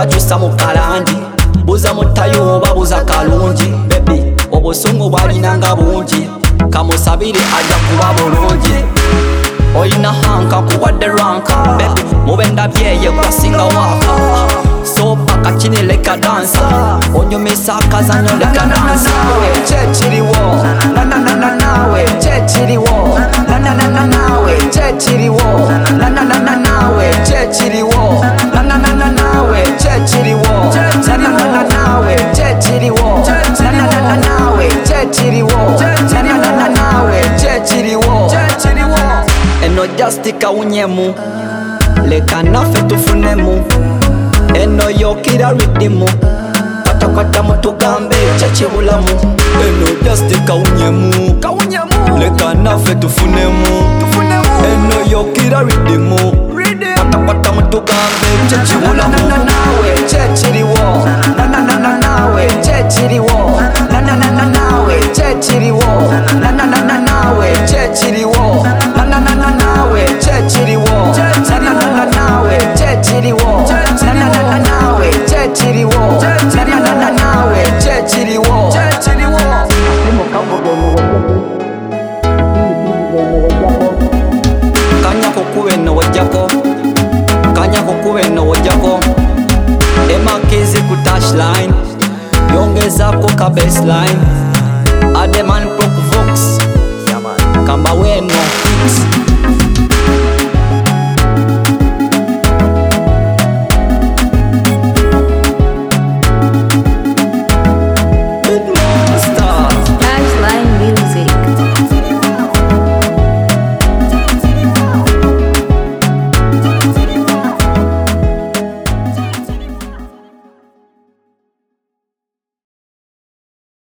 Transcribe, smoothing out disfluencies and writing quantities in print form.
bakyusa mu kalangi buza mutayo oba buza kalungi baby obusungu bwalinanga bungi kamusabire ajja kuba bulungi oyina hanka kuwadde ranka baby mube ndabyeye kwasinga waka so paka chini leka dansa onyumisa akazanyo leka dansa chechiriwo na na na na nawe chechiriwo na na na na nawe chechiriwo na na na na nawe chechiriwo na na na na nawe chechiriwo na na na na nawe chechiriwo na na na na nawe chechiriwo na na na na nawe chechiriwo eno just kawunyemu leka nafe tufunemu eno yokira ridimu kwata mutugambe kyekibulamu eno just kawunyemu leka nafe tufunemu eno yokira ridimu kwata mutugambe kyekibulamu nawe kyekiriwo na na na na nawe kyekiriwo na na na na nawe kyekiriwo na na na na nawe kyekiriwo na na na na nawe kyekiriwo na na na na nawe kyekiriwo na na na na nawe kyekiriwo na na na na nawe kyekiriwo kanya kukuwe no wajjako kanya kukuwe no wajjako emakizi ku touchline yongezako ka baseline ademan pro